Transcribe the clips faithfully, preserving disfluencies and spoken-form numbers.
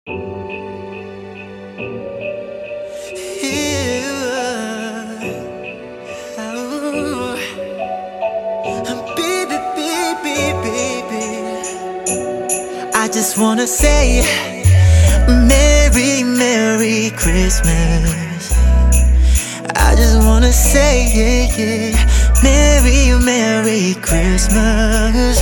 I just wanna say Merry, Merry Christmas. I just wanna say, yeah, yeah, Merry, Merry Christmas.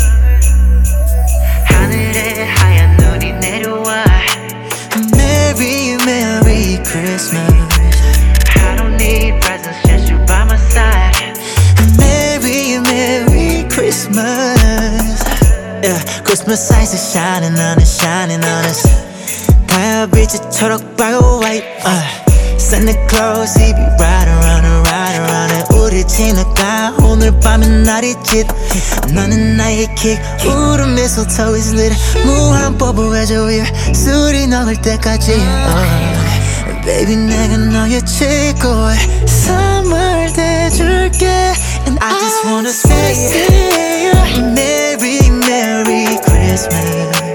하늘에 하얀 눈이 내려와. Merry, Merry Christmas. I don't need presents, just you by my side. Merry, Merry Christmas. Yeah, Christmas lights are shining on us, shining on us. 달빛이 초록바고 white. uh. Santa Claus, he be riding around and riding around it. 우리 지나가 오늘 밤엔 날이 짙. 너는 나의 킥. 우리 mistletoe is lit. 무한 뽀뽀 해줘 위에 술이 녹을 때까지. uh. Baby 내가 너의 최고의 선물 대줄게. And I just wanna say Merry, Merry Christmas.